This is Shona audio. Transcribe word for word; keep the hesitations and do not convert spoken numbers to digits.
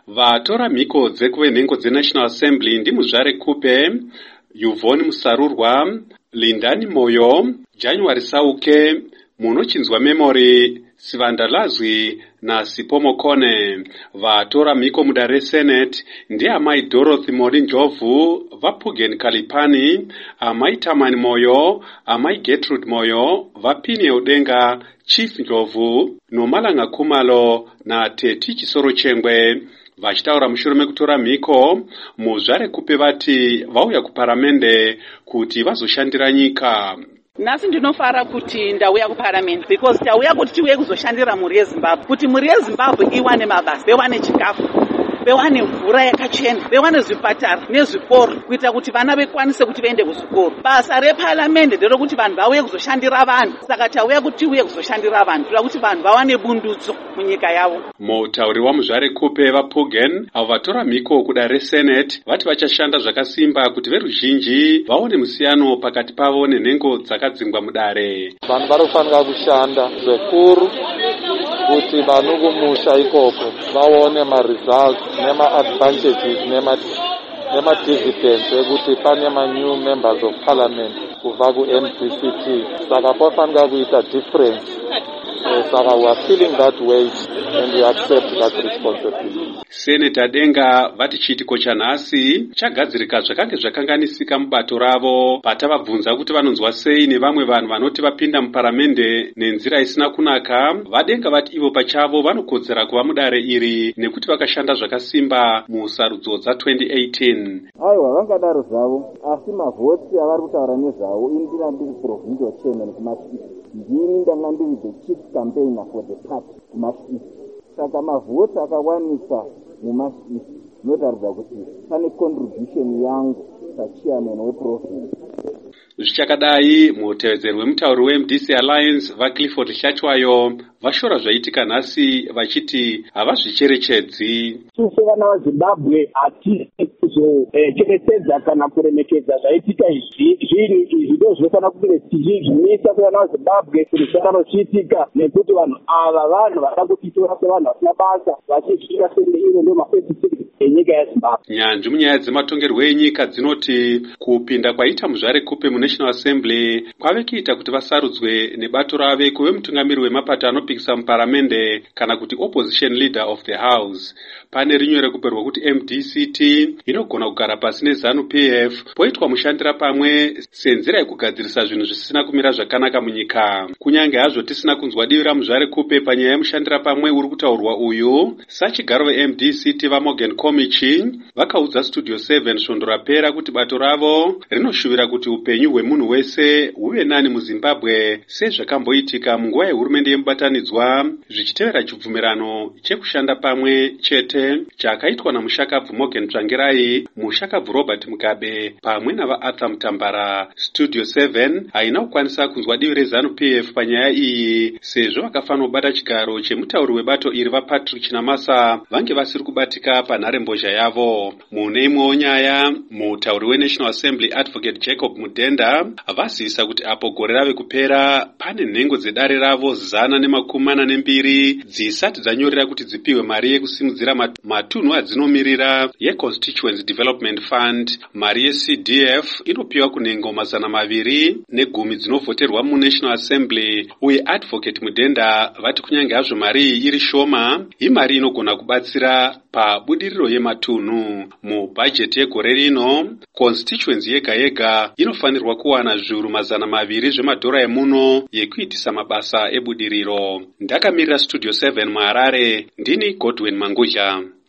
vatora mhiko dzekuve nhengo dzeNational Assembly ndimuzvare Kupe, Yvonne Musarurwa, Lindani Moyo, January Sauke, Munochinzwa Memory, Sivandalazwi naSipo Mokone. Vatora mhiko mudare Senate ndiamai Dorothy Mori Njovu, vaPugen Kalipani, amai Tamani Moyo, amai Gertrude Moyo, vaPine Odenga, Chief Njovu, Nomalanga Kumalo na Teti Chisoro Chengwe. Vachitaura mushure mekutora mhiko, muzvare Kupe vati vauya kuparamende kuti vazoshandira nyika. Nhasi ndinofara kuti ndauya kuparamende because tauya kuti tiuye kuzoshandira mhuri yeZimbabwe, kuti mhuri yeZimbabwe iwane mabasa, bewane chikafu, bewane mvura yakachena, bewane zvipatara nezvikoro kuita kuti vana vakwanise kuti vaende kuzvikoro. Basa reparamende nderokuti vanhu vauye kuzoshandira vanhu, saka tauya kuti tiuye kuzoshandira vanhu, toda kuti vanhu vawane bundudzo munyika yavo. Mutauri wamuzvare Kupe vaPugen avo vatora mhiko kudare Senate vati vachashanda zvakasimba kuti veruzhinji vaone musiyano pakati pavo nenhengo dzakadzingwa mudare. Vanhu vanofanira kushanda zvikuru kuti vanhu kumusha ikoko vaone ma-results nema-advantages nema-dividends ekuti pane ma-new members of parliament kubva ku-M D C T. Saka pofanira kuita difference. Saka we are feeling that weight and we accept that responsibility. Senator Denga vati chiitiko chanhasi chagadzirika zvakange zvakanganisika mubato ravo patavabvunza kuti vanonzwa sei nevamwe vanhu vanoti vapinda muparamende nenzira isina kunaka. Vadenga vati ivo pachavo vanokodzera kuva mudare iri nekuti vakashanda zvakasimba musarudzo dza twenty eighteen. Aiwa vangadaro zvavo asi mavhotsi avari kutaura nezvavo indina ndiri provincial chairman kumasviki, ndini ndanga ndiri the chief campaigner for the party kumasviki. Saka mavhotsi akawanikwa mumasviki zvinotaridza kuti pane contribution yangu sachairman weprovince. Zvichakadai, mutevedzeri wemutauri weM D C Alliance vaClifford Hlachwayo vashora zvaitika nhasi vachiti havazvicherechedzi. Sisi vana vaZimbabwe hatisi kuzocherechedza kana kuremekedza zvaitika izvi. Zvinhu izvi ndo zvinofanira kunge tichizvimisa kuvana vaZimbabwe kuti zvingadaro zvichiitika, nekuti vanhu ava vanhu vada kutitora sevanhu vasina basa vachizvika senge iro ndo mafesiti enyika yeZimbabwe. Nyanzvi munyaya dzematongerwo enyika dzinoti kupinda kwaita muzvare Kupe muNational Assembly kwave kuita kuti vasarudzwe nebato rave kuve mutungamiri wemapato anopikisa muparamende kana kuti opposition leader of the house. Pane rinyo rekuperwa kuti M D C T inogona kugara pasi neZANU P F poitwa mushandira pamwe senzira yekugadzirisa zvinhu zvisina kumira zvakanaka munyika. Kunyange hazvo tisina kunzwa divi ramuzvare Kupe panyaya yemushandira pamwe uri kutaurwa uyu, sachigaro veM D C T vaMorgan Komichi vakaudza Studio seven svondo rapera kuti bato ravo rinoshuvira kuti upenyu hwemunhu wese huve nani muZimbabwe sezvakamboitika munguva yehurumende yemubatanidzwa zvichitevera chibvumirano chekushanda pamwe chete chakaitwa namushakabvu Morgan Tsvangirai, mushakabvu Robert Mugabe pamwe navaArthur Mutambara. Studio seven haina kukwanisa kunzwa divi reZANU P F panyaya iyi sezvo vakafanira kubata chigaro chemutauri webato iri vaPatrick Chinamasa vange vasiri kubatika panharembozha yavo. Mune imwewo nyaya, mutauri weNational Assembly Advocate Jacob Mudenda vazivisa kuti apo gore rave kupera pane nhengo dzedare ravo zana nemakumi mana nembiri dzisati dzanyorera kuti dzipiwe mari yekusimudzira matunhu adzinomiririra yeConstituency Development Fund. Mari yeC D F inopiwa kunhengo mazana maviri negumi dzinovhoterwa muNational Assembly, uye Advocate Mudenda vati kunyange hazvo mari iyi iri shoma, imari inogona kubatsira pabudiriro yematunhu. Mubhajeti yegore rino, constituency yega yega inofanirwa kuwana zviuru mazana maviri zvemadhora emuno yekuitisa mabasa ebudiriro. Ndakamirira Studio seven muHarare, ndini Godwin Mangudya.